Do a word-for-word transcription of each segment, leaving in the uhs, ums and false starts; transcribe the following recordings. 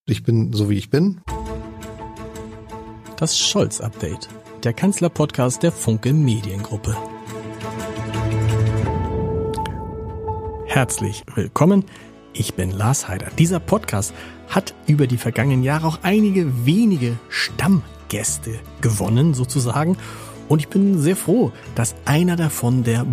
Ich bin so, wie ich bin. Das Scholz-Update, der Kanzler-Podcast der Funke Mediengruppe. Herzlich willkommen, ich bin Lars Heider. Dieser Podcast hat über die vergangenen Jahre auch einige wenige Stammgäste gewonnen, sozusagen. Und ich bin sehr froh, dass einer davon der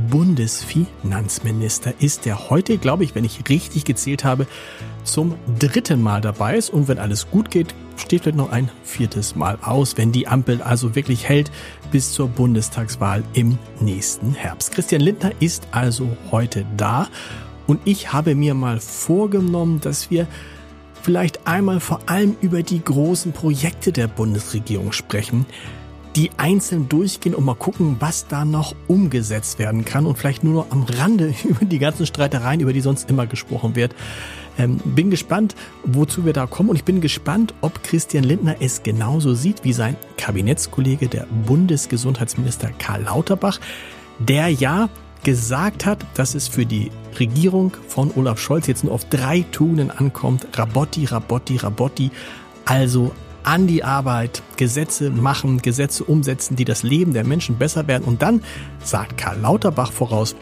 Bundesfinanzminister ist, der heute, glaube ich, wenn ich richtig gezählt habe, zum dritten Mal dabei ist. Und wenn alles gut geht, steht vielleicht noch ein viertes Mal aus, wenn die Ampel also wirklich hält bis zur Bundestagswahl im nächsten Herbst. Christian Lindner ist also heute da. Und ich habe mir mal vorgenommen, dass wir vielleicht einmal vor allem über die großen Projekte der Bundesregierung sprechen, die einzeln durchgehen und mal gucken, was da noch umgesetzt werden kann und vielleicht nur noch am Rande über die ganzen Streitereien, über die sonst immer gesprochen wird. Ähm, bin gespannt, wozu wir da kommen und ich bin gespannt, ob Christian Lindner es genauso sieht wie sein Kabinettskollege, der Bundesgesundheitsminister Karl Lauterbach, der ja gesagt hat, dass es für die Regierung von Olaf Scholz jetzt nur auf drei Tugenden ankommt. Rabotti, Rabotti, Rabotti. Also an die Arbeit, Gesetze machen, Gesetze umsetzen, die das Leben der Menschen besser werden. Und dann, sagt Karl Lauterbach voraus,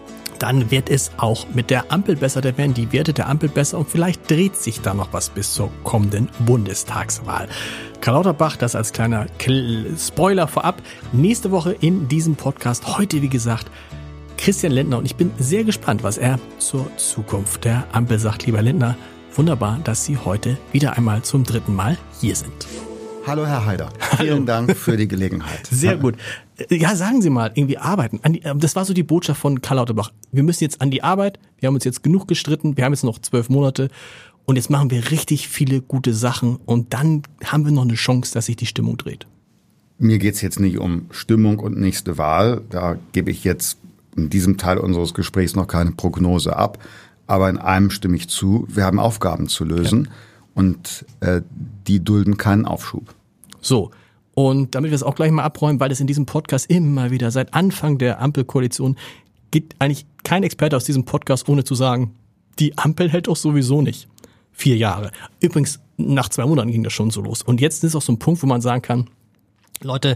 dann wird es auch mit der Ampel besser, da werden die Werte der Ampel besser und vielleicht dreht sich da noch was bis zur kommenden Bundestagswahl. Karl Lauterbach, das als kleiner Spoiler vorab, nächste Woche in diesem Podcast. Heute, wie gesagt, Christian Lindner und ich bin sehr gespannt, was er zur Zukunft der Ampel sagt. Lieber Lindner, wunderbar, dass Sie heute wieder einmal zum dritten Mal hier sind. Hallo Herr Heider, vielen Hallo. Dank für die Gelegenheit. Sehr gut. Ja, sagen Sie mal, irgendwie arbeiten. Das war so die Botschaft von Karl Lauterbach. Wir müssen jetzt an die Arbeit, wir haben uns jetzt genug gestritten, wir haben jetzt noch zwölf Monate und jetzt machen wir richtig viele gute Sachen und dann haben wir noch eine Chance, dass sich die Stimmung dreht. Mir geht's jetzt nicht um Stimmung und nächste Wahl, da gebe ich jetzt in diesem Teil unseres Gesprächs noch keine Prognose ab. Aber in einem stimme ich zu, wir haben Aufgaben zu lösen ja. und äh, die dulden keinen Aufschub. So, und damit wir es auch gleich mal abräumen, weil es in diesem Podcast immer wieder seit Anfang der Ampelkoalition gibt eigentlich kein Experte aus diesem Podcast, ohne zu sagen, die Ampel hält doch sowieso nicht. Vier Jahre. Übrigens, nach zwei Monaten ging das schon so los. Und jetzt ist auch so ein Punkt, wo man sagen kann, Leute,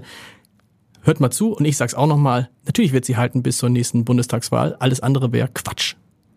hört mal zu und ich sag's auch nochmal, natürlich wird sie halten bis zur nächsten Bundestagswahl, alles andere wäre Quatsch.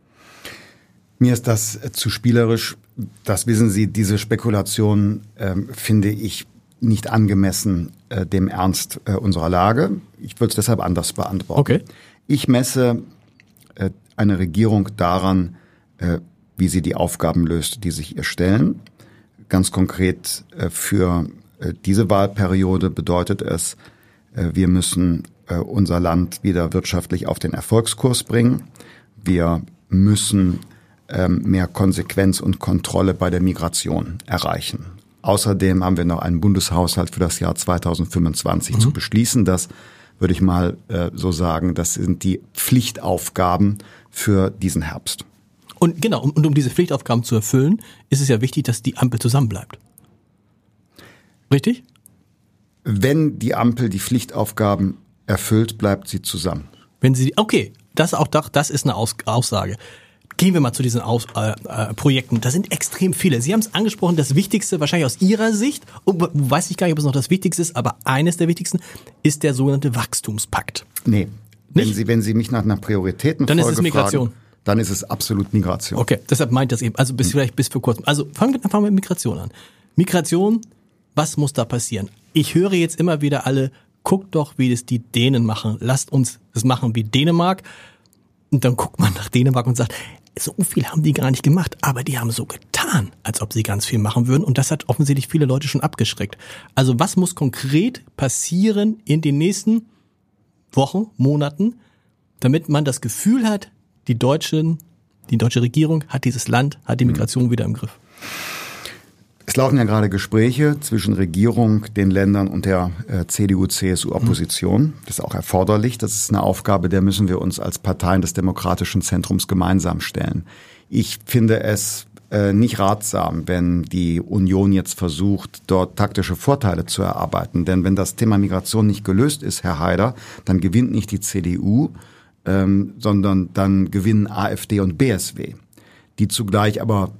Mir ist das zu spielerisch. Das wissen Sie, diese Spekulation ähm, finde ich nicht angemessen äh, dem Ernst äh, unserer Lage. Ich würde es deshalb anders beantworten. Okay. Ich messe äh, eine Regierung daran, äh, wie sie die Aufgaben löst, die sich ihr stellen. Ganz konkret äh, für äh, diese Wahlperiode bedeutet es, äh, wir müssen äh, unser Land wieder wirtschaftlich auf den Erfolgskurs bringen. Wir müssen mehr Konsequenz und Kontrolle bei der Migration erreichen. Außerdem haben wir noch einen Bundeshaushalt für das Jahr zweitausendfünfundzwanzig mhm. zu beschließen. Das würde ich mal äh, so sagen, das sind die Pflichtaufgaben für diesen Herbst. Und genau, und, und um diese Pflichtaufgaben zu erfüllen, ist es ja wichtig, dass die Ampel zusammenbleibt. Richtig? Wenn die Ampel die Pflichtaufgaben erfüllt, bleibt sie zusammen. Wenn sie, okay, das auch, das ist eine Aus, Aussage. Gehen wir mal zu diesen Aus, äh, äh, Projekten. Da sind extrem viele. Sie haben es angesprochen, das Wichtigste wahrscheinlich aus Ihrer Sicht, und weiß ich gar nicht, ob es noch das Wichtigste ist, aber eines der wichtigsten ist der sogenannte Wachstumspakt. Nee, wenn Sie, wenn Sie mich nach einer Prioritätenfolge dann ist es Migration. fragen, dann ist es absolut Migration. Okay, deshalb meint das eben, also bis vielleicht bis vor kurzem. Also fangen wir, fangen wir mit Migration an. Migration, was muss da passieren? Ich höre jetzt immer wieder alle, guckt doch, wie das die Dänen machen. Lasst uns das machen wie Dänemark. Und dann guckt man nach Dänemark und sagt, so viel haben die gar nicht gemacht, aber die haben so getan, als ob sie ganz viel machen würden. Und das hat offensichtlich viele Leute schon abgeschreckt. Also was muss konkret passieren in den nächsten Wochen, Monaten, damit man das Gefühl hat, die Deutschen, die deutsche Regierung hat dieses Land, hat die Migration wieder im Griff? Es laufen ja gerade Gespräche zwischen Regierung, den Ländern und der äh, C D U C S U-Opposition. Das ist auch erforderlich. Das ist eine Aufgabe, der müssen wir uns als Parteien des demokratischen Zentrums gemeinsam stellen. Ich finde es äh, nicht ratsam, wenn die Union jetzt versucht, dort taktische Vorteile zu erarbeiten. Denn wenn das Thema Migration nicht gelöst ist, Herr Heider, dann gewinnt nicht die C D U, ähm, sondern dann gewinnen A f D und B S W, die zugleich aber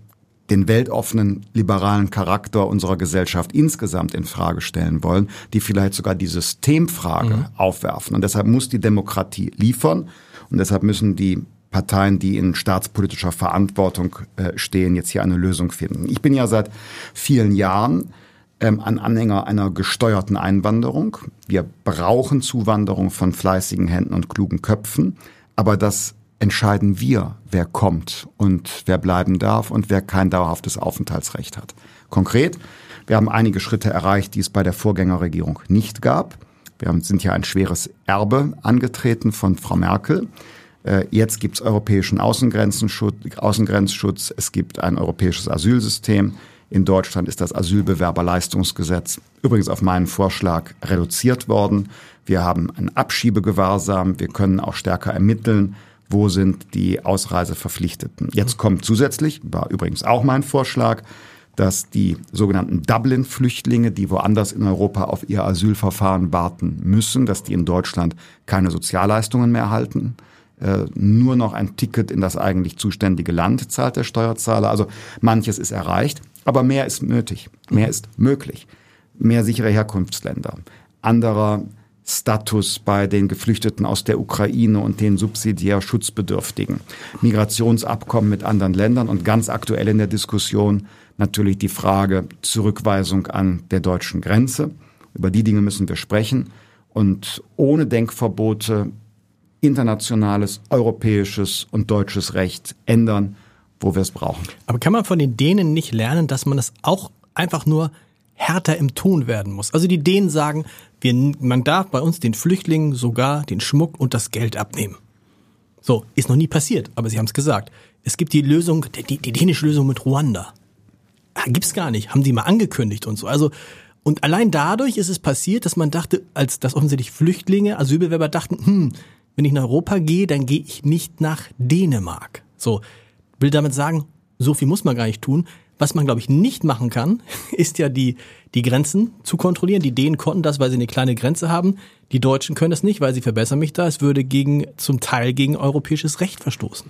den weltoffenen, liberalen Charakter unserer Gesellschaft insgesamt in Frage stellen wollen, die vielleicht sogar die Systemfrage mhm. aufwerfen. Und deshalb muss die Demokratie liefern und deshalb müssen die Parteien, die in staatspolitischer Verantwortung äh, stehen, jetzt hier eine Lösung finden. Ich bin ja seit vielen Jahren ähm, ein Anhänger einer gesteuerten Einwanderung. Wir brauchen Zuwanderung von fleißigen Händen und klugen Köpfen, aber das entscheiden wir, wer kommt und wer bleiben darf und wer kein dauerhaftes Aufenthaltsrecht hat. Konkret, wir haben einige Schritte erreicht, die es bei der Vorgängerregierung nicht gab. Wir sind ja ein schweres Erbe angetreten von Frau Merkel. Jetzt gibt es europäischen Außengrenzenschutz, Außengrenzschutz, es gibt ein europäisches Asylsystem. In Deutschland ist das Asylbewerberleistungsgesetz übrigens auf meinen Vorschlag reduziert worden. Wir haben ein Abschiebegewahrsam, wir können auch stärker ermitteln, wo sind die Ausreiseverpflichteten. Jetzt kommt zusätzlich, war übrigens auch mein Vorschlag, dass die sogenannten Dublin-Flüchtlinge, die woanders in Europa auf ihr Asylverfahren warten müssen, dass die in Deutschland keine Sozialleistungen mehr erhalten. Äh, nur noch ein Ticket in das eigentlich zuständige Land zahlt der Steuerzahler. Also manches ist erreicht, aber mehr ist nötig, mehr ist möglich. Mehr sichere Herkunftsländer, anderer Status bei den Geflüchteten aus der Ukraine und den subsidiär Schutzbedürftigen, Migrationsabkommen mit anderen Ländern und ganz aktuell in der Diskussion natürlich die Frage Zurückweisung an der deutschen Grenze. Über die Dinge müssen wir sprechen und ohne Denkverbote internationales, europäisches und deutsches Recht ändern, wo wir es brauchen. Aber kann man von den Dänen nicht lernen, dass man es auch einfach nur härter im Ton werden muss? Also die Dänen sagen, wir, man darf bei uns den Flüchtlingen sogar den Schmuck und das Geld abnehmen. So, ist noch nie passiert, aber sie haben es gesagt. Es gibt die Lösung, die, die dänische Lösung mit Ruanda. Gibt's gar nicht, haben die mal angekündigt und so. Also und allein dadurch ist es passiert, dass man dachte, als dass offensichtlich Flüchtlinge, Asylbewerber dachten, hm, wenn ich nach Europa gehe, dann gehe ich nicht nach Dänemark. So, will damit sagen, so viel muss man gar nicht tun. Was man, glaube ich, nicht machen kann, ist ja die die Grenzen zu kontrollieren. Die Dänen konnten das, weil sie eine kleine Grenze haben. Die Deutschen können das nicht, weil sie verbessern mich da. Es würde gegen zum Teil gegen europäisches Recht verstoßen.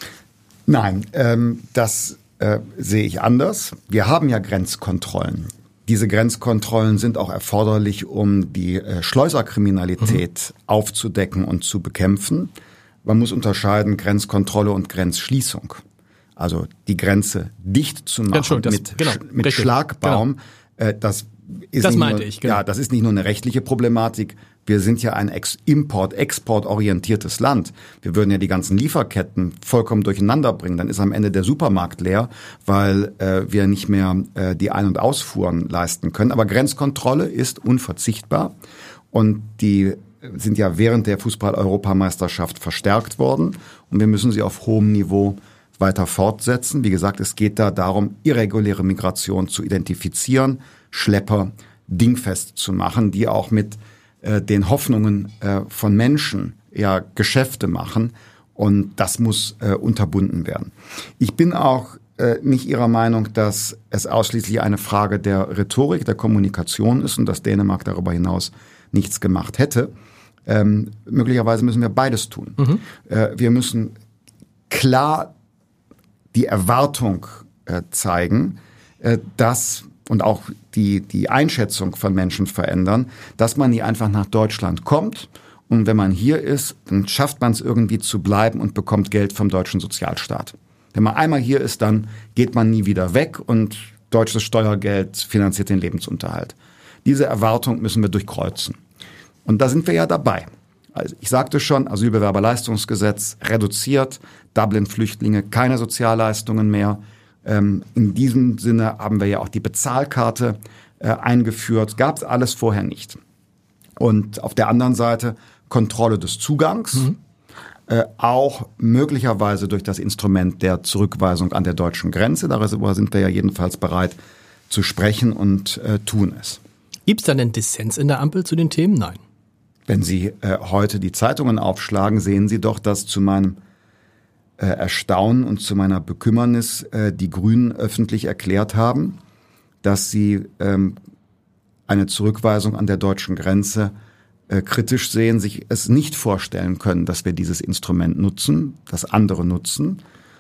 Nein, ähm, das äh, sehe ich anders. Wir haben ja Grenzkontrollen. Diese Grenzkontrollen sind auch erforderlich, um die äh, Schleuserkriminalität mhm. aufzudecken und zu bekämpfen. Man muss unterscheiden Grenzkontrolle und Grenzschließung. Also die Grenze dicht zu machen das, mit, genau, mit richtig, Schlagbaum, genau. äh, das ist das nicht meinte nur, ich, genau. Ja, das ist nicht nur eine rechtliche Problematik. Wir sind ja ein Ex- Import-Export-orientiertes Land. Wir würden ja die ganzen Lieferketten vollkommen durcheinander bringen. Dann ist am Ende der Supermarkt leer, weil äh, wir nicht mehr äh, die Ein- und Ausfuhren leisten können. Aber Grenzkontrolle ist unverzichtbar und die sind ja während der Fußball-Europameisterschaft verstärkt worden und wir müssen sie auf hohem Niveau weiter fortsetzen. Wie gesagt, es geht da darum, irreguläre Migration zu identifizieren, Schlepper dingfest zu machen, die auch mit äh, den Hoffnungen äh, von Menschen ja Geschäfte machen und das muss äh, unterbunden werden. Ich bin auch äh, nicht Ihrer Meinung, dass es ausschließlich eine Frage der Rhetorik, der Kommunikation ist und dass Dänemark darüber hinaus nichts gemacht hätte. Ähm, möglicherweise müssen wir beides tun. Mhm. Äh, wir müssen klar die Erwartung äh, zeigen, äh, dass und auch die die Einschätzung von Menschen verändern, dass man nie einfach nach Deutschland kommt und wenn man hier ist, dann schafft man es irgendwie zu bleiben und bekommt Geld vom deutschen Sozialstaat. Wenn man einmal hier ist, dann geht man nie wieder weg und deutsches Steuergeld finanziert den Lebensunterhalt. Diese Erwartung müssen wir durchkreuzen. Und da sind wir ja dabei. Also ich sagte schon, Asylbewerberleistungsgesetz reduziert, Dublin-Flüchtlinge, keine Sozialleistungen mehr. Ähm, in diesem Sinne haben wir ja auch die Bezahlkarte äh, eingeführt. Gab es alles vorher nicht. Und auf der anderen Seite Kontrolle des Zugangs, mhm. äh, auch möglicherweise durch das Instrument der Zurückweisung an der deutschen Grenze. Darüber sind wir ja jedenfalls bereit zu sprechen und äh, tun es. Gibt es dann einen Dissens in der Ampel zu den Themen? Nein. Wenn Sie äh, heute die Zeitungen aufschlagen, sehen Sie doch, dass zu meinem äh, Erstaunen und zu meiner Bekümmernis äh, die Grünen öffentlich erklärt haben, dass sie ähm, eine Zurückweisung an der deutschen Grenze äh, kritisch sehen, sich es nicht vorstellen können, dass wir dieses Instrument nutzen, das andere nutzen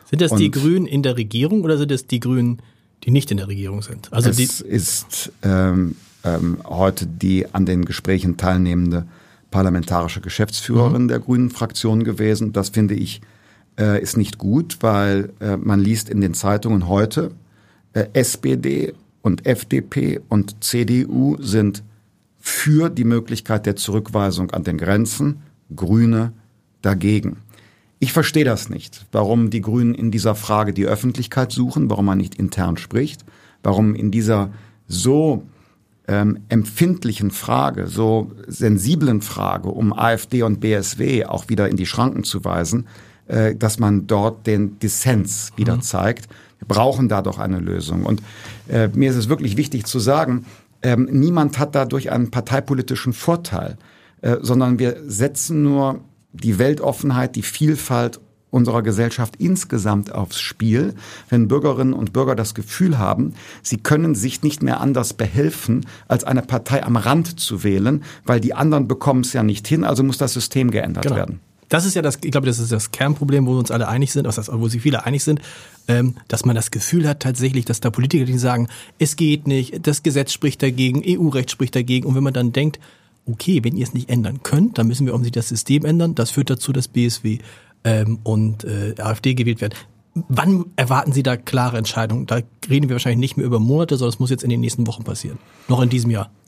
Sind das Und die Grünen in der Regierung oder sind das die Grünen, die nicht in der Regierung sind? Also es die ist ähm, ähm, heute die an den Gesprächen teilnehmende parlamentarische Geschäftsführerin mhm. der Grünen-Fraktion gewesen. Das finde ich äh, ist nicht gut, weil äh, man liest in den Zeitungen heute, äh, S P D und F D P und C D U sind für die Möglichkeit der Zurückweisung an den Grenzen, Grüne dagegen. Ich verstehe das nicht, warum die Grünen in dieser Frage die Öffentlichkeit suchen, warum man nicht intern spricht, warum in dieser so ähm, empfindlichen Frage, so sensiblen Frage um AfD und B S W auch wieder in die Schranken zu weisen, äh, dass man dort den Dissens wieder mhm. zeigt. Wir brauchen da doch eine Lösung. Und äh, mir ist es wirklich wichtig zu sagen, ähm, niemand hat dadurch einen parteipolitischen Vorteil, äh, sondern wir setzen nur die Weltoffenheit, die Vielfalt unserer Gesellschaft insgesamt aufs Spiel, wenn Bürgerinnen und Bürger das Gefühl haben, sie können sich nicht mehr anders behelfen, als eine Partei am Rand zu wählen, weil die anderen bekommen es ja nicht hin, also muss das System geändert genau. werden. Das ist ja das, ich glaube, das ist das Kernproblem, wo wir uns alle einig sind, wo sich viele einig sind, dass man das Gefühl hat tatsächlich, dass da Politiker, die sagen, es geht nicht, das Gesetz spricht dagegen, E U-Recht spricht dagegen, und wenn man dann denkt, okay, wenn ihr es nicht ändern könnt, dann müssen wir offensichtlich das System ändern. Das führt dazu, dass B S W ähm, und äh, AfD gewählt werden. Wann erwarten Sie da klare Entscheidungen? Da reden wir wahrscheinlich nicht mehr über Monate, sondern es muss jetzt in den nächsten Wochen passieren. Noch in diesem Jahr.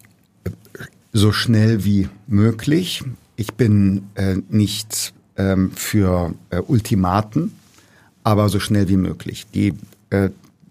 So schnell wie möglich. Ich bin äh, nicht ähm, für äh, Ultimaten, aber so schnell wie möglich. Die äh,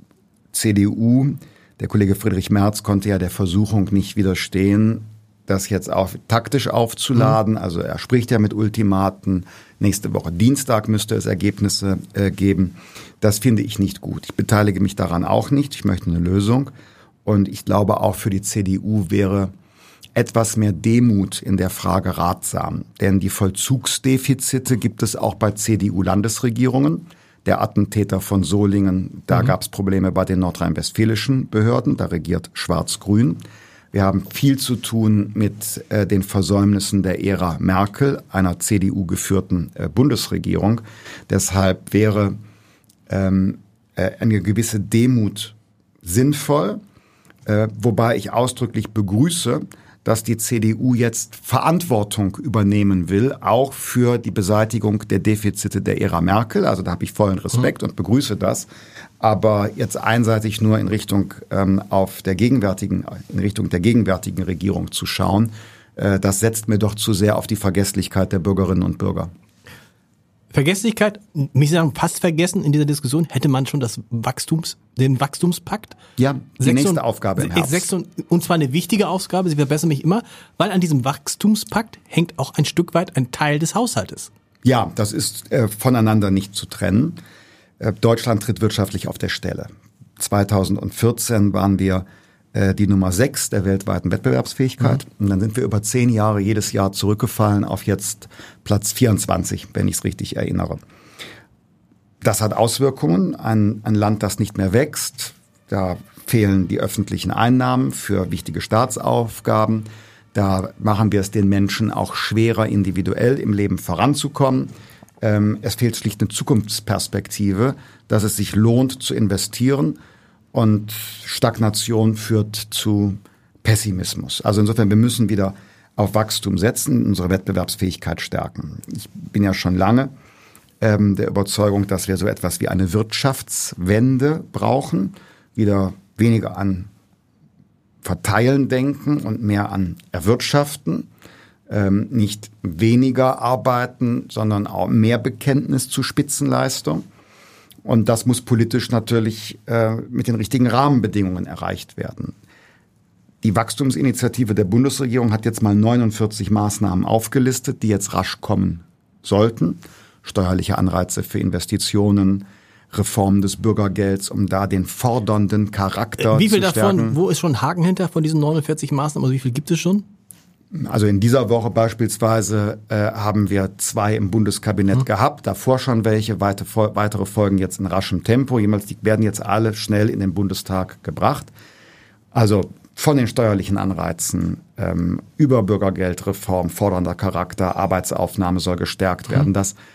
C D U, der Kollege Friedrich Merz, konnte ja der Versuchung nicht widerstehen, das jetzt auch taktisch aufzuladen. Also er spricht ja mit Ultimaten. Nächste Woche Dienstag müsste es Ergebnisse äh, geben. Das finde ich nicht gut. Ich beteilige mich daran auch nicht. Ich möchte eine Lösung. Und ich glaube, auch für die C D U wäre etwas mehr Demut in der Frage ratsam. Denn die Vollzugsdefizite gibt es auch bei C D U-Landesregierungen. Der Attentäter von Solingen, da mhm. gab es Probleme bei den nordrhein-westfälischen Behörden. Da regiert Schwarz-Grün. Wir haben viel zu tun mit äh, den Versäumnissen der Ära Merkel, einer C D U-geführten äh, Bundesregierung. Deshalb wäre ähm, äh, eine gewisse Demut sinnvoll, äh, wobei ich ausdrücklich begrüße, dass die C D U jetzt Verantwortung übernehmen will, auch für die Beseitigung der Defizite der Ära Merkel. Also da habe ich vollen Respekt mhm. und begrüße das. Aber jetzt einseitig nur in Richtung ähm, auf der gegenwärtigen, in Richtung der gegenwärtigen Regierung zu schauen, äh, das setzt mir doch zu sehr auf die Vergesslichkeit der Bürgerinnen und Bürger. Vergesslichkeit, mich sagen, fast vergessen in dieser Diskussion, hätte man schon das Wachstums, den Wachstumspakt? Ja, die nächste und, Aufgabe im Herbst. Sechs und, und zwar eine wichtige Aufgabe, sie verbessern mich immer, weil an diesem Wachstumspakt hängt auch ein Stück weit ein Teil des Haushaltes. Ja, das ist äh, voneinander nicht zu trennen. Äh, Deutschland tritt wirtschaftlich auf der Stelle. zweitausendvierzehn waren wir äh, die Nummer sechs der weltweiten Wettbewerbsfähigkeit. Mhm. Und dann sind wir über zehn Jahre jedes Jahr zurückgefallen auf jetzt Platz vierundzwanzig, wenn ich es richtig erinnere. Das hat Auswirkungen. Ein, ein Land, das nicht mehr wächst, da fehlen die öffentlichen Einnahmen für wichtige Staatsaufgaben. Da machen wir es den Menschen auch schwerer, individuell im Leben voranzukommen. Ähm, es fehlt schlicht eine Zukunftsperspektive, dass es sich lohnt zu investieren. Und Stagnation führt zu Pessimismus. Also insofern, wir müssen wieder auf Wachstum setzen, unsere Wettbewerbsfähigkeit stärken. Ich bin ja schon lange ähm, der Überzeugung, dass wir so etwas wie eine Wirtschaftswende brauchen. Wieder weniger an Verteilen denken und mehr an Erwirtschaften. Ähm, nicht weniger arbeiten, sondern auch mehr Bekenntnis zu Spitzenleistung. Und das muss politisch natürlich äh, mit den richtigen Rahmenbedingungen erreicht werden. Die Wachstumsinitiative der Bundesregierung hat jetzt mal neunundvierzig Maßnahmen aufgelistet, die jetzt rasch kommen sollten. Steuerliche Anreize für Investitionen, Reform des Bürgergelds, um da den fordernden Charakter wie viel zu davon, stärken. Wo ist schon Haken hinter von diesen neunundvierzig Maßnahmen? Also wie viel gibt es schon? Also in dieser Woche beispielsweise äh, haben wir zwei im Bundeskabinett mhm. gehabt, davor schon welche, weite, weitere folgen jetzt in raschem Tempo. Jemals, die werden jetzt alle schnell in den Bundestag gebracht. Also von den steuerlichen Anreizen ähm, über Bürgergeldreform, fordernder Charakter, Arbeitsaufnahme soll gestärkt mhm. werden. Das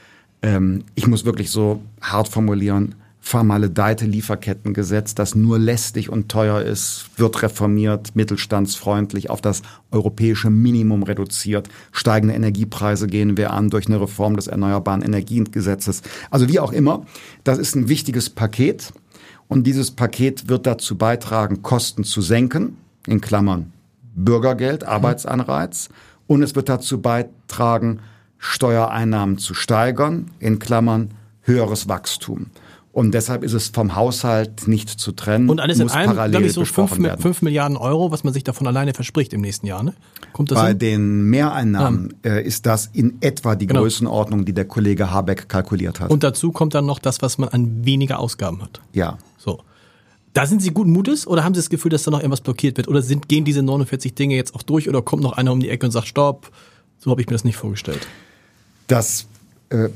ähm, ich muss wirklich so hart formulieren, vermaledeite Lieferkettengesetz, das nur lästig und teuer ist, wird reformiert, mittelstandsfreundlich, auf das europäische Minimum reduziert. Steigende Energiepreise gehen wir an durch eine Reform des Erneuerbaren Energiengesetzes. Also wie auch immer, das ist ein wichtiges Paket. Und dieses Paket wird dazu beitragen, Kosten zu senken, in Klammern Bürgergeld, Arbeitsanreiz. Und es wird dazu beitragen, Steuereinnahmen zu steigern, in Klammern höheres Wachstum. Und deshalb ist es vom Haushalt nicht zu trennen. Und alles in muss allem, parallel glaube ich, so besprochen werden. fünf Milliarden Euro, was man sich davon alleine verspricht im nächsten Jahr, ne? Kommt das Bei hin? den Mehreinnahmen ja. äh, ist das in etwa die genau. Größenordnung, die der Kollege Habeck kalkuliert hat. Und dazu kommt dann noch das, was man an weniger Ausgaben hat. Ja. So. Da sind Sie guten Mutes oder haben Sie das Gefühl, dass da noch irgendwas blockiert wird? Oder sind, gehen diese neunundvierzig Dinge jetzt auch durch oder kommt noch einer um die Ecke und sagt, stopp, so habe ich mir das nicht vorgestellt? Das äh,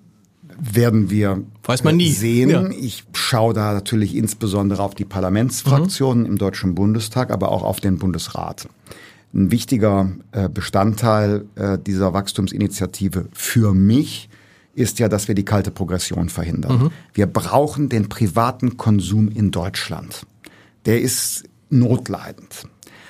werden wir Weiß man nie. sehen. Ja. Ich schaue da natürlich insbesondere auf die Parlamentsfraktionen mhm. im Deutschen Bundestag, aber auch auf den Bundesrat. Ein wichtiger äh, Bestandteil äh, dieser Wachstumsinitiative für mich ist ja, dass wir die kalte Progression verhindern. Mhm. Wir brauchen den privaten Konsum in Deutschland. Der ist notleidend.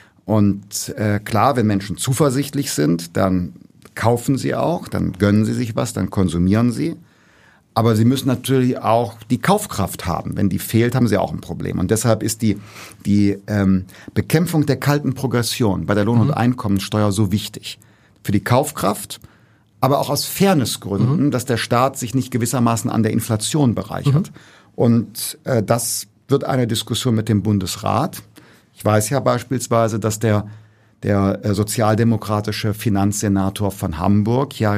Und äh, klar, wenn Menschen zuversichtlich sind, dann kaufen sie auch, dann gönnen sie sich was, dann konsumieren sie. Aber sie müssen natürlich auch die Kaufkraft haben. Wenn die fehlt, haben sie auch ein Problem. Und deshalb ist die, die ähm, Bekämpfung der kalten Progression bei der Lohn- und mhm. Einkommensteuer so wichtig. Für die Kaufkraft, aber auch aus Fairnessgründen, mhm. dass der Staat sich nicht gewissermaßen an der Inflation bereichert. Mhm. Und äh, das wird eine Diskussion mit dem Bundesrat. Ich weiß ja beispielsweise, dass der der äh, sozialdemokratische Finanzsenator von Hamburg ja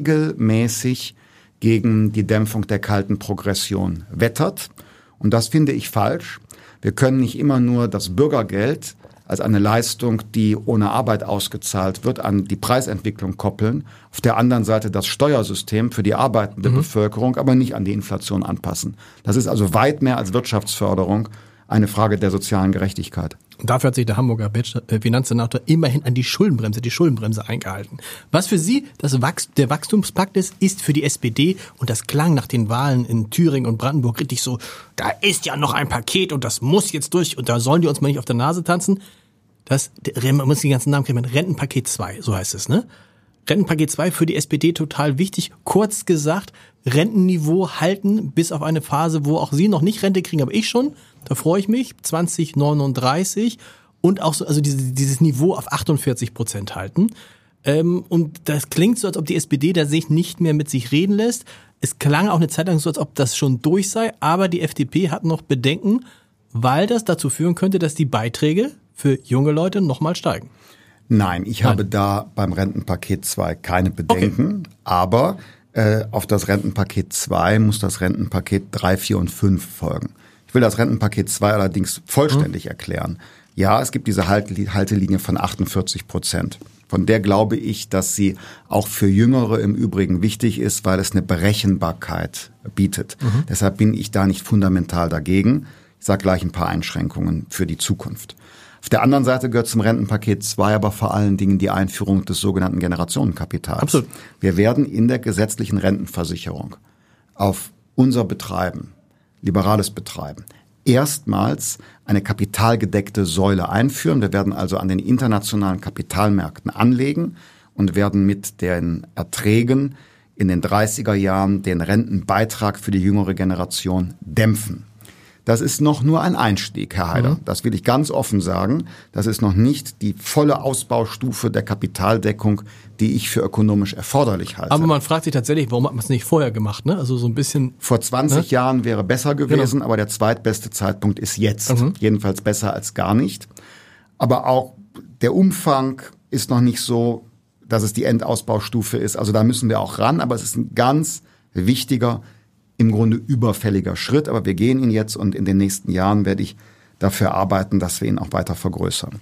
regelmäßig gegen die Dämpfung der kalten Progression wettert. Und das finde ich falsch. Wir können nicht immer nur das Bürgergeld als eine Leistung, die ohne Arbeit ausgezahlt wird, an die Preisentwicklung koppeln. Auf der anderen Seite das Steuersystem für die arbeitende mhm. Bevölkerung, aber nicht an die Inflation anpassen. Das ist also weit mehr als Wirtschaftsförderung eine Frage der sozialen Gerechtigkeit. Und dafür hat sich der Hamburger Finanzsenator immerhin an die Schuldenbremse, die Schuldenbremse eingehalten. Was für Sie das Wachst- der Wachstumspakt ist, ist für die S P D, und das klang nach den Wahlen in Thüringen und Brandenburg richtig so, da ist ja noch ein Paket und das muss jetzt durch und da sollen die uns mal nicht auf der Nase tanzen. Das, man muss die ganzen Namen kennen, Rentenpaket zwei, so heißt es, ne? Rentenpaket zwei für die S P D total wichtig. Kurz gesagt, Rentenniveau halten bis auf eine Phase, wo auch Sie noch nicht Rente kriegen, aber ich schon. Da freue ich mich. zwanzig neununddreißig und auch so, also dieses, dieses Niveau auf achtundvierzig Prozent halten. Ähm, und das klingt so, als ob die S P D da sich nicht mehr mit sich reden lässt. Es klang auch eine Zeit lang so, als ob das schon durch sei, aber die F D P hat noch Bedenken, weil das dazu führen könnte, dass die Beiträge für junge Leute nochmal steigen. Nein, ich Nein. habe da beim Rentenpaket zwei keine Bedenken, okay. aber äh, auf das Rentenpaket zwei muss das Rentenpaket drei, vier und fünf folgen. Ich will das Rentenpaket zwei allerdings vollständig mhm. erklären. Ja, es gibt diese Haltelinie von achtundvierzig Prozent. Von der glaube ich, dass sie auch für Jüngere im Übrigen wichtig ist, weil es eine Berechenbarkeit bietet. Mhm. Deshalb bin ich da nicht fundamental dagegen. Ich sage gleich ein paar Einschränkungen für die Zukunft. Auf der anderen Seite gehört zum Rentenpaket zwei aber vor allen Dingen die Einführung des sogenannten Generationenkapitals. Absolut. Wir werden in der gesetzlichen Rentenversicherung auf unser Betreiben, liberales Betreiben, erstmals eine kapitalgedeckte Säule einführen. Wir werden also an den internationalen Kapitalmärkten anlegen und werden mit den Erträgen in den dreißiger Jahren den Rentenbeitrag für die jüngere Generation dämpfen. Das ist noch nur ein Einstieg, Herr Haider. Mhm. Das will ich ganz offen sagen. Das ist noch nicht die volle Ausbaustufe der Kapitaldeckung, die ich für ökonomisch erforderlich halte. Aber man fragt sich tatsächlich, warum hat man es nicht vorher gemacht, ne? Also so ein bisschen. Vor zwanzig ne? Jahren wäre besser gewesen, genau. aber der zweitbeste Zeitpunkt ist jetzt. Mhm. Jedenfalls besser als gar nicht. Aber auch der Umfang ist noch nicht so, dass es die Endausbaustufe ist. Also da müssen wir auch ran. Aber es ist ein ganz wichtiger, im Grunde überfälliger Schritt, aber wir gehen ihn jetzt und in den nächsten Jahren werde ich dafür arbeiten, dass wir ihn auch weiter vergrößern.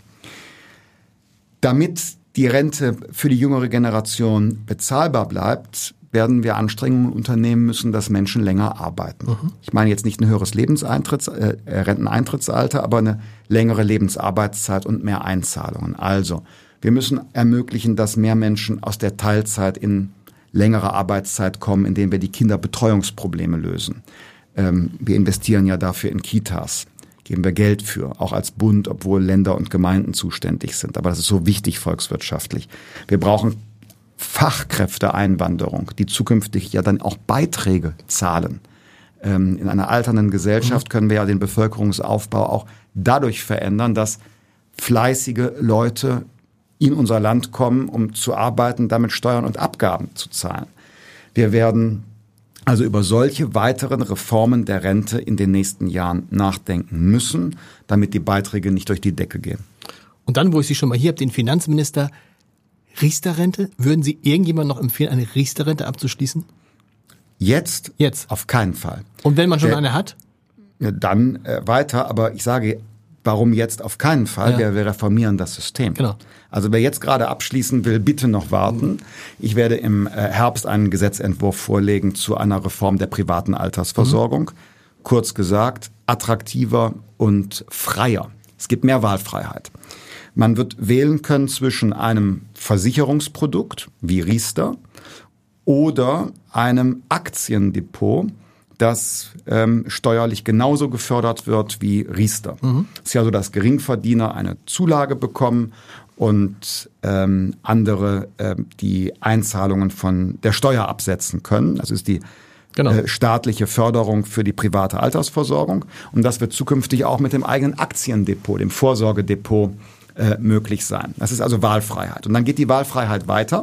Damit die Rente für die jüngere Generation bezahlbar bleibt, werden wir Anstrengungen unternehmen müssen, dass Menschen länger arbeiten. Mhm. Ich meine jetzt nicht ein höheres Lebenseintritts, äh, Renteneintrittsalter, aber eine längere Lebensarbeitszeit und mehr Einzahlungen. Also, wir müssen ermöglichen, dass mehr Menschen aus der Teilzeit in längere Arbeitszeit kommen, indem wir die Kinderbetreuungsprobleme lösen. Ähm, wir investieren ja dafür in Kitas. Geben wir Geld für, auch als Bund, obwohl Länder und Gemeinden zuständig sind. Aber das ist so wichtig volkswirtschaftlich. Wir brauchen Fachkräfteeinwanderung, die zukünftig ja dann auch Beiträge zahlen. Ähm, in einer alternden Gesellschaft können wir ja den Bevölkerungsaufbau auch dadurch verändern, dass fleißige Leute in unser Land kommen, um zu arbeiten, damit Steuern und Abgaben zu zahlen. Wir werden also über solche weiteren Reformen der Rente in den nächsten Jahren nachdenken müssen, damit die Beiträge nicht durch die Decke gehen. Und dann, wo ich Sie schon mal hier habe, den Finanzminister, Riester-Rente. Würden Sie irgendjemand noch empfehlen, eine Riester-Rente abzuschließen? Jetzt? Jetzt. Auf keinen Fall. Und wenn man schon Der, eine hat? Ja, dann äh, weiter, aber ich sage, warum jetzt auf keinen Fall? Ja. Wir, wir reformieren das System. Genau. Also wer jetzt gerade abschließen will, bitte noch warten. Ich werde im äh, Herbst einen Gesetzentwurf vorlegen zu einer Reform der privaten Altersversorgung. Mhm. Kurz gesagt, attraktiver und freier. Es gibt mehr Wahlfreiheit. Man wird wählen können zwischen einem Versicherungsprodukt wie Riester oder einem Aktiendepot, das ähm, steuerlich genauso gefördert wird wie Riester. Mhm. Es ist ja so, dass Geringverdiener eine Zulage bekommen und ähm, andere äh, die Einzahlungen von der Steuer absetzen können. Das ist die genau. äh, staatliche Förderung für die private Altersversorgung. Und das wird zukünftig auch mit dem eigenen Aktiendepot, dem Vorsorgedepot, äh, möglich sein. Das ist also Wahlfreiheit. Und dann geht die Wahlfreiheit weiter.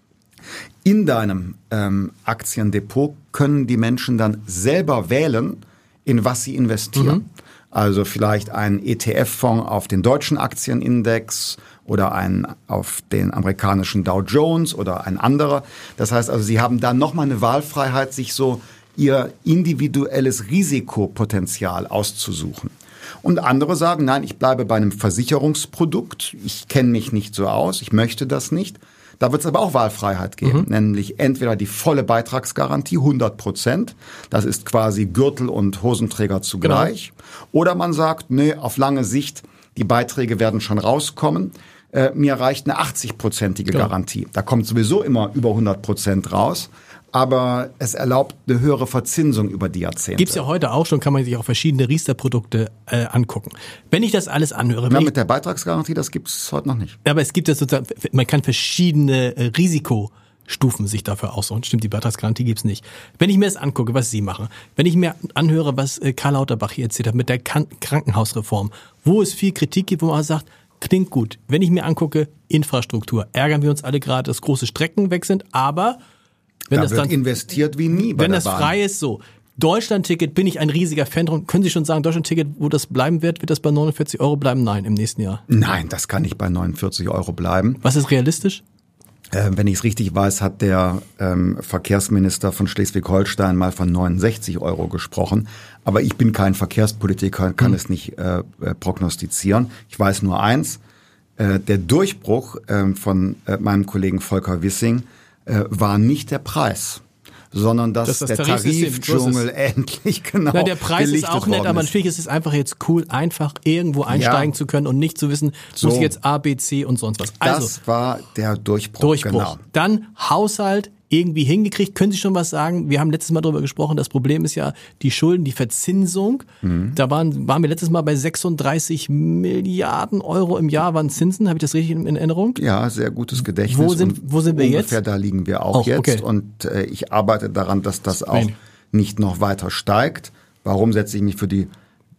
In deinem ähm, Aktiendepot können die Menschen dann selber wählen, in was sie investieren. Mhm. Also vielleicht einen E T F-Fonds auf den deutschen Aktienindex oder einen auf den amerikanischen Dow Jones oder ein anderer. Das heißt also, sie haben dann nochmal eine Wahlfreiheit, sich so ihr individuelles Risikopotenzial auszusuchen. Und andere sagen, nein, ich bleibe bei einem Versicherungsprodukt. Ich kenne mich nicht so aus, ich möchte das nicht. Da wird es aber auch Wahlfreiheit geben, mhm. nämlich entweder die volle Beitragsgarantie, hundert Prozent, das ist quasi Gürtel und Hosenträger zugleich, genau. Oder man sagt, nee, auf lange Sicht, die Beiträge werden schon rauskommen, äh, mir reicht eine achtzig-prozentige genau. Garantie. Da kommt sowieso immer über hundert Prozent raus, aber es erlaubt eine höhere Verzinsung über die Jahrzehnte. Gibt's ja heute auch schon, kann man sich auch verschiedene Riester-Produkte äh, angucken. Wenn ich das alles anhöre... Na, ich, mit der Beitragsgarantie, das gibt's heute noch nicht. Aber es gibt ja sozusagen, man kann verschiedene äh, Risikostufen sich dafür aussuchen. Stimmt, die Beitragsgarantie gibt's nicht. Wenn ich mir das angucke, was Sie machen, wenn ich mir anhöre, was äh, Karl Lauterbach hier erzählt hat mit der Kan- Krankenhausreform, wo es viel Kritik gibt, wo man sagt, klingt gut. Wenn ich mir angucke, Infrastruktur, ärgern wir uns alle gerade, dass große Strecken weg sind, aber... Wenn da das wird dann investiert wie nie bei Wenn der das Bahn. frei ist, so. Deutschland-Ticket bin ich ein riesiger Fan drum. Können Sie schon sagen, Deutschland-Ticket, wo das bleiben wird, wird das bei neunundvierzig Euro bleiben? Nein, im nächsten Jahr. Nein, das kann nicht bei neunundvierzig Euro bleiben. Was ist realistisch? Äh, wenn ich es richtig weiß, hat der ähm, Verkehrsminister von Schleswig-Holstein mal von neunundsechzig Euro gesprochen. Aber ich bin kein Verkehrspolitiker, kann hm. es nicht äh, äh, prognostizieren. Ich weiß nur eins, äh, der Durchbruch äh, von äh, meinem Kollegen Volker Wissing äh, war nicht der Preis, sondern dass das das der Tarifdschungel endlich genau Na, der Preis ist auch nett, aber natürlich ist es einfach jetzt cool, einfach irgendwo einsteigen ja. zu können und nicht zu wissen, so. muss ich jetzt A, B, C und sonst was. Also, das war der Durchbruch. Durchbruch. Genau. Dann Haushalt irgendwie hingekriegt. Können Sie schon was sagen? Wir haben letztes Mal darüber gesprochen, das Problem ist ja die Schulden, die Verzinsung. Mhm. Da waren, waren wir letztes Mal bei sechsunddreißig Milliarden Euro im Jahr waren Zinsen. Habe ich das richtig in Erinnerung? Ja, sehr gutes Gedächtnis. Wo sind, wo sind wir ungefähr jetzt? Ungefähr da liegen wir auch, auch jetzt. Okay. Und äh, ich arbeite daran, dass das auch Nein. nicht noch weiter steigt. Warum setze ich mich für die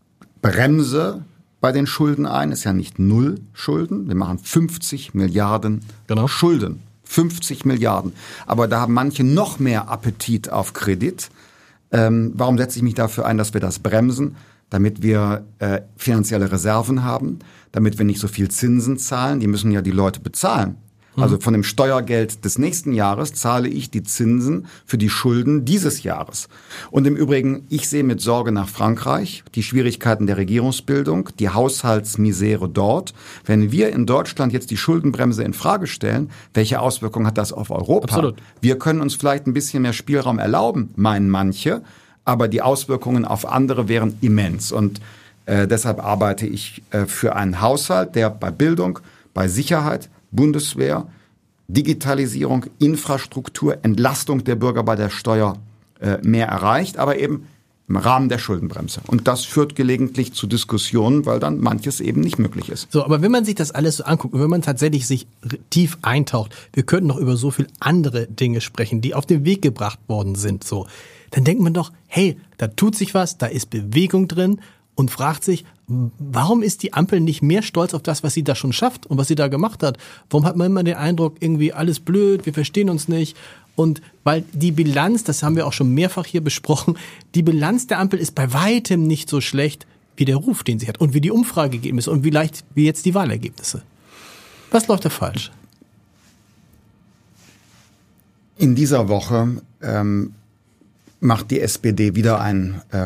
Bremse bei den Schulden ein? Ist ja nicht null Schulden. Wir machen fünfzig Milliarden genau. Schulden. fünfzig Milliarden. Aber da haben manche noch mehr Appetit auf Kredit. Ähm, warum setze ich mich dafür ein, dass wir das bremsen? Damit wir äh, finanzielle Reserven haben, damit wir nicht so viel Zinsen zahlen. Die müssen ja die Leute bezahlen. Also von dem Steuergeld des nächsten Jahres zahle ich die Zinsen für die Schulden dieses Jahres. Und im Übrigen, ich sehe mit Sorge nach Frankreich die Schwierigkeiten der Regierungsbildung, die Haushaltsmisere dort. Wenn wir in Deutschland jetzt die Schuldenbremse in Frage stellen, welche Auswirkungen hat das auf Europa? Absolut. Wir können uns vielleicht ein bisschen mehr Spielraum erlauben, meinen manche, aber die Auswirkungen auf andere wären immens. Und äh, deshalb arbeite ich äh, für einen Haushalt, der bei Bildung, bei Sicherheit, Bundeswehr, Digitalisierung, Infrastruktur, Entlastung der Bürger bei der Steuer äh, mehr erreicht, aber eben im Rahmen der Schuldenbremse. Und das führt gelegentlich zu Diskussionen, weil dann manches eben nicht möglich ist. So, aber wenn man sich das alles so anguckt und wenn man tatsächlich sich tief eintaucht, wir könnten noch über so viel andere Dinge sprechen, die auf den Weg gebracht worden sind, so, dann denkt man doch, hey, da tut sich was, da ist Bewegung drin und fragt sich, warum ist die Ampel nicht mehr stolz auf das, was sie da schon schafft und was sie da gemacht hat? Warum hat man immer den Eindruck, irgendwie alles blöd, wir verstehen uns nicht? Und weil die Bilanz, das haben wir auch schon mehrfach hier besprochen, die Bilanz der Ampel ist bei weitem nicht so schlecht wie der Ruf, den sie hat und wie die Umfrageergebnisse und wie leicht wie jetzt die Wahlergebnisse. Was läuft da falsch? In dieser Woche ähm, macht die S P D wieder einen äh,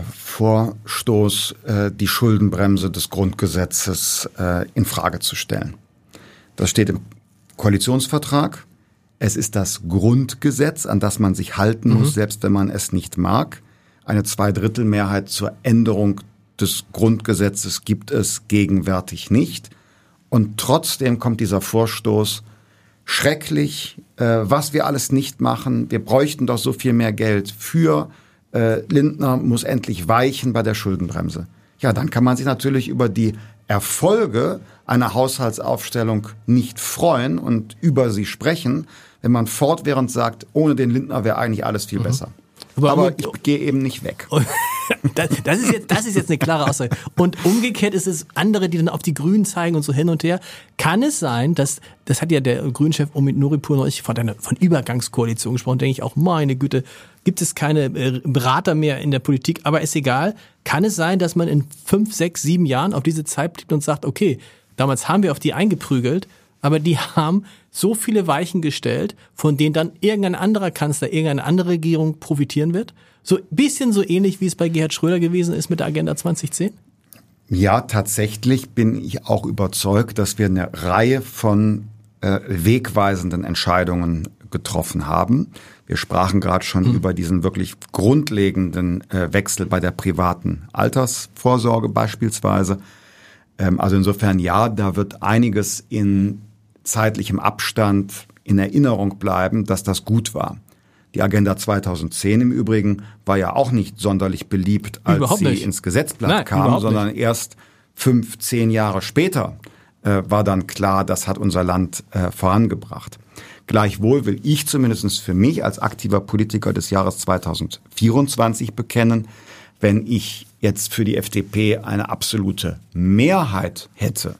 Vorstoß, äh, die Schuldenbremse des Grundgesetzes äh, in Frage zu stellen. Das steht im Koalitionsvertrag. Es ist das Grundgesetz, an das man sich halten muss, mhm. selbst wenn man es nicht mag. Eine Zweidrittelmehrheit zur Änderung des Grundgesetzes gibt es gegenwärtig nicht. Und trotzdem kommt dieser Vorstoß schrecklich, äh, was wir alles nicht machen. Wir bräuchten doch so viel mehr Geld für. Äh, Lindner muss endlich weichen bei der Schuldenbremse. Ja, dann kann man sich natürlich über die Erfolge einer Haushaltsaufstellung nicht freuen und über sie sprechen, wenn man fortwährend sagt, ohne den Lindner wäre eigentlich alles viel besser. Mhm. Aber, Aber ich gehe eben nicht weg. Das, das, ist jetzt, das ist jetzt eine klare Aussage. Und umgekehrt ist es andere, die dann auf die Grünen zeigen und so hin und her. Kann es sein, dass, das hat ja der Grünchef Omid Nuripur neulich von einer von Übergangskoalition gesprochen, denke ich auch, meine Güte, gibt es keine Berater mehr in der Politik, aber ist egal. Kann es sein, dass man in fünf, sechs, sieben Jahren auf diese Zeit blickt und sagt, okay, damals haben wir auf die eingeprügelt, aber die haben so viele Weichen gestellt, von denen dann irgendein anderer Kanzler, irgendeine andere Regierung profitieren wird? So ein bisschen so ähnlich, wie es bei Gerhard Schröder gewesen ist mit der Agenda zwanzig zehn? Ja, tatsächlich bin ich auch überzeugt, dass wir eine Reihe von äh, wegweisenden Entscheidungen getroffen haben. Wir sprachen gerade schon mhm. über diesen wirklich grundlegenden äh, Wechsel bei der privaten Altersvorsorge beispielsweise. Ähm, also insofern ja, da wird einiges in zeitlichem Abstand in Erinnerung bleiben, dass das gut war. Die Agenda zweitausendzehn im Übrigen war ja auch nicht sonderlich beliebt, als überhaupt sie nicht. ins Gesetzblatt Nein, kam, sondern nicht. Erst fünf, zehn Jahre später äh, war dann klar, das hat unser Land äh, vorangebracht. Gleichwohl will ich zumindest für mich als aktiver Politiker des Jahres zweitausendvierundzwanzig bekennen, wenn ich jetzt für die F D P eine absolute Mehrheit hätte,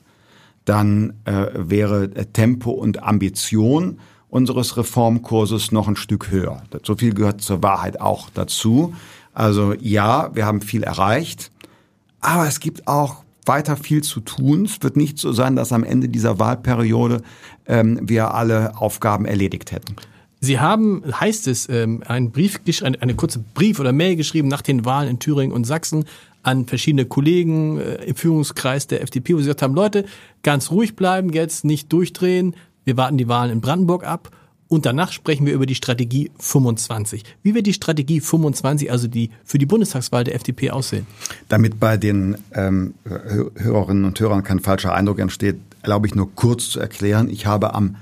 dann äh, wäre Tempo und Ambition unseres Reformkurses noch ein Stück höher. So viel gehört zur Wahrheit auch dazu. Also ja, wir haben viel erreicht, aber es gibt auch weiter viel zu tun. Es wird nicht so sein, dass am Ende dieser Wahlperiode ähm, wir alle Aufgaben erledigt hätten. Sie haben, heißt es, ähm, einen Brief, eine, eine kurze Brief oder Mail geschrieben nach den Wahlen in Thüringen und Sachsen an verschiedene Kollegen äh, im Führungskreis der F D P, wo sie gesagt haben, Leute, ganz ruhig bleiben, jetzt nicht durchdrehen, wir warten die Wahlen in Brandenburg ab und danach sprechen wir über die Strategie fünfundzwanzig. Wie wird die Strategie fünfundzwanzig, also die für die Bundestagswahl der F D P aussehen? Damit bei den ähm, Hörerinnen und Hörern kein falscher Eindruck entsteht, erlaube ich nur kurz zu erklären, ich habe am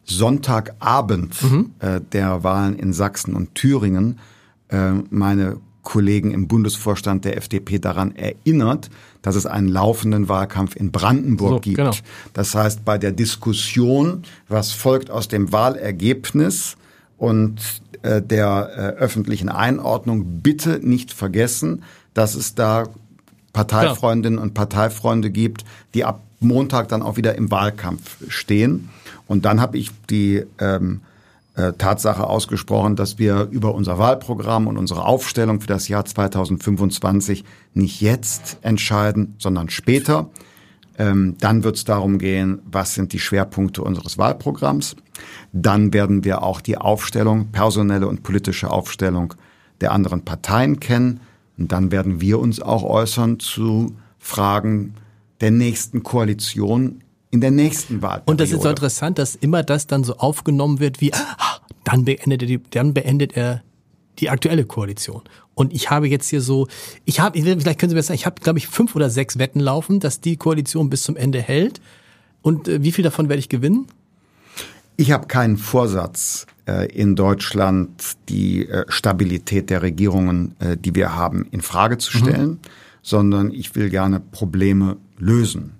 Sonntagabend mhm. äh, der Wahlen in Sachsen und Thüringen äh, meine Kollegen im Bundesvorstand der F D P daran erinnert, dass es einen laufenden Wahlkampf in Brandenburg so, gibt. Genau. Das heißt, bei der Diskussion, was folgt aus dem Wahlergebnis und äh, der äh, öffentlichen Einordnung, bitte nicht vergessen, dass es da Parteifreundinnen ja. und Parteifreunde gibt, die ab Montag dann auch wieder im Wahlkampf stehen. Und dann habe ich die ähm, äh, Tatsache ausgesprochen, dass wir über unser Wahlprogramm und unsere Aufstellung für das Jahr zweitausendfünfundzwanzig nicht jetzt entscheiden, sondern später. Ähm, dann wird es darum gehen, was sind die Schwerpunkte unseres Wahlprogramms. Dann werden wir auch die Aufstellung, personelle und politische Aufstellung der anderen Parteien kennen. Und dann werden wir uns auch äußern zu Fragen der nächsten Koalition in der nächsten Wahlperiode. Und das ist so interessant, dass immer das dann so aufgenommen wird wie, ah, dann beendet er die, dann beendet er die aktuelle Koalition. Und ich habe jetzt hier so, ich habe, vielleicht können Sie mir sagen, ich habe, glaube ich, fünf oder sechs Wetten laufen, dass die Koalition bis zum Ende hält. Und äh, wie viel davon werde ich gewinnen? Ich habe keinen Vorsatz, äh, in Deutschland die äh, Stabilität der Regierungen, äh, die wir haben, in Frage zu stellen, mhm. sondern ich will gerne Probleme lösen.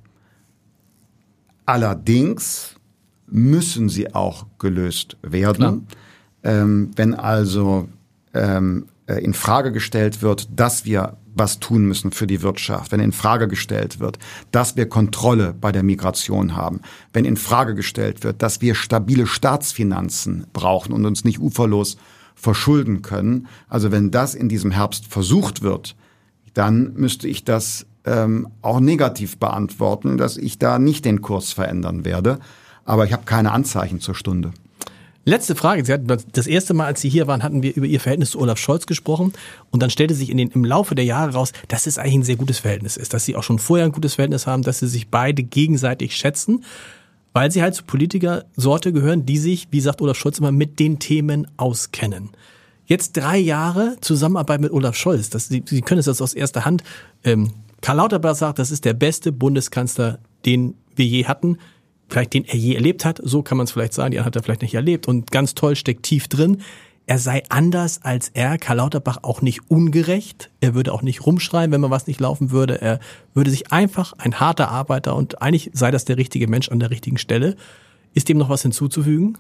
Allerdings müssen sie auch gelöst werden. Ähm, wenn also ähm, in Frage gestellt wird, dass wir was tun müssen für die Wirtschaft, wenn in Frage gestellt wird, dass wir Kontrolle bei der Migration haben, wenn in Frage gestellt wird, dass wir stabile Staatsfinanzen brauchen und uns nicht uferlos verschulden können, also wenn das in diesem Herbst versucht wird, dann müsste ich das ähm, auch negativ beantworten, dass ich da nicht den Kurs verändern werde. Aber ich habe keine Anzeichen zur Stunde. Letzte Frage. Sie hatten das erste Mal, als Sie hier waren, hatten wir über Ihr Verhältnis zu Olaf Scholz gesprochen. Und dann stellte sich in den, im Laufe der Jahre raus, dass es eigentlich ein sehr gutes Verhältnis ist. Dass Sie auch schon vorher ein gutes Verhältnis haben, dass Sie sich beide gegenseitig schätzen. Weil Sie halt zu Politikersorte gehören, die sich, wie sagt Olaf Scholz immer, mit den Themen auskennen. Jetzt drei Jahre Zusammenarbeit mit Olaf Scholz. Das, Sie, Sie können es jetzt aus erster Hand. Ähm, Karl Lauterbach sagt, das ist der beste Bundeskanzler, den wir je hatten. Vielleicht den er je erlebt hat, so kann man es vielleicht sagen, den hat er vielleicht nicht erlebt und ganz toll, steckt tief drin. Er sei anders als er, Karl Lauterbach, auch nicht ungerecht. Er würde auch nicht rumschreien, wenn man was nicht laufen würde. Er würde sich einfach ein harter Arbeiter und eigentlich sei das der richtige Mensch an der richtigen Stelle. Ist dem noch was hinzuzufügen?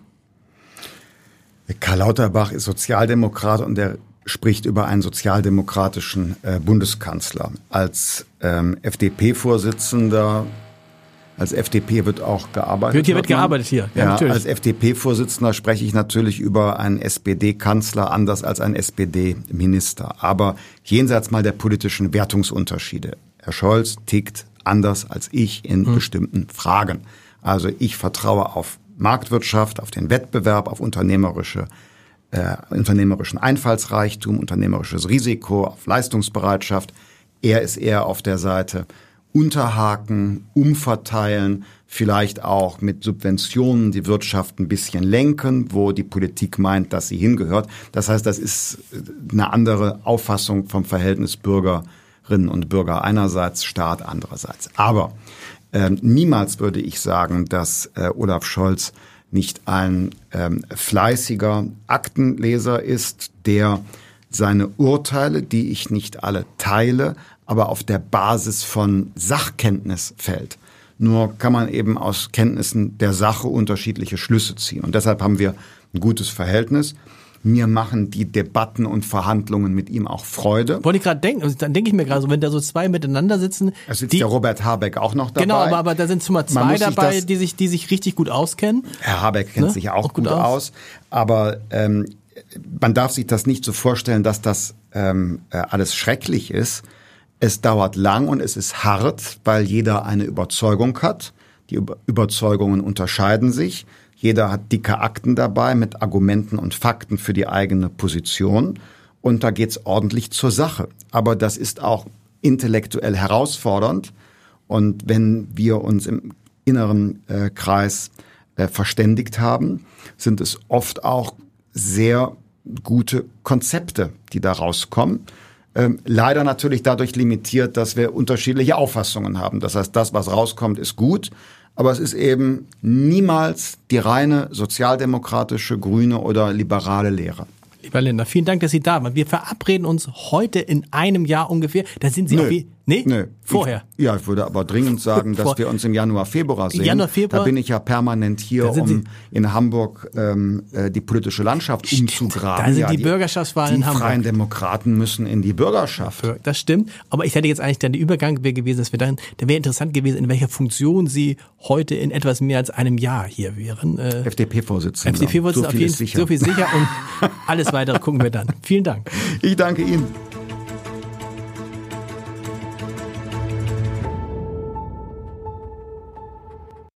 Karl Lauterbach ist Sozialdemokrat und er spricht über einen sozialdemokratischen äh, Bundeskanzler. Als ähm, F D P-Vorsitzender Als F D P wird auch gearbeitet. Wird hier wird gearbeitet hier. Ja, ja, natürlich. Als F D P-Vorsitzender spreche ich natürlich über einen S P D-Kanzler anders als einen S P D-Minister. Aber jenseits mal der politischen Wertungsunterschiede. Herr Scholz tickt anders als ich in hm. bestimmten Fragen. Also ich vertraue auf Marktwirtschaft, auf den Wettbewerb, auf unternehmerische, äh, unternehmerischen Einfallsreichtum, unternehmerisches Risiko, auf Leistungsbereitschaft. Er ist eher auf der Seite unterhaken, umverteilen, vielleicht auch mit Subventionen die Wirtschaft ein bisschen lenken, wo die Politik meint, dass sie hingehört. Das heißt, das ist eine andere Auffassung vom Verhältnis Bürgerinnen und Bürger einerseits, Staat andererseits. Aber äh, niemals würde ich sagen, dass äh, Olaf Scholz nicht ein ähm, fleißiger Aktenleser ist, der seine Urteile, die ich nicht alle teile, aber auf der Basis von Sachkenntnis fällt. Nur kann man eben aus Kenntnissen der Sache unterschiedliche Schlüsse ziehen. Und deshalb haben wir ein gutes Verhältnis. Mir machen die Debatten und Verhandlungen mit ihm auch Freude. Wollte ich gerade denken, also dann denke ich mir gerade so, wenn da so zwei miteinander sitzen. Es sitzt die, der Robert Habeck auch noch dabei. Genau, aber, aber da sind zumal zwei dabei, das, die sich die sich richtig gut auskennen. Herr Habeck kennt ne? sich auch, auch gut, gut aus. aus. Aber ähm, man darf sich das nicht so vorstellen, dass das ähm, alles schrecklich ist. Es dauert lang und es ist hart, weil jeder eine Überzeugung hat. Die Überzeugungen unterscheiden sich. Jeder hat dicke Akten dabei mit Argumenten und Fakten für die eigene Position. Und da geht's ordentlich zur Sache. Aber das ist auch intellektuell herausfordernd. Und wenn wir uns im inneren äh, Kreis äh, verständigt haben, sind es oft auch sehr gute Konzepte, die da rauskommen. Ähm, leider natürlich dadurch limitiert, dass wir unterschiedliche Auffassungen haben. Das heißt, das, was rauskommt, ist gut, aber es ist eben niemals die reine sozialdemokratische, grüne oder liberale Lehre. Lieber Lindner, vielen Dank, dass Sie da waren. Wir verabreden uns heute in einem Jahr ungefähr. Da sind Sie Nö. auch wie... Nee? Nö. Vorher? Ich, ja, ich würde aber dringend sagen, dass wir uns im Januar, Februar sehen. Januar, Februar? Da bin ich ja permanent hier, um in Hamburg ähm, die politische Landschaft stimmt. umzugraben. Da sind ja, die Bürgerschaftswahlen die in Hamburg. Die Freien Demokraten müssen in die Bürgerschaft. Das stimmt. Aber ich hätte jetzt eigentlich dann der Übergang wäre gewesen, dass wir dann, da wäre interessant gewesen, in welcher Funktion Sie heute in etwas mehr als einem Jahr hier wären. Äh, F D P-Vorsitzender. F D P-Vorsitzender, so auf jeden Fall so viel sicher. Und alles weitere gucken wir dann. Vielen Dank. Ich danke Ihnen.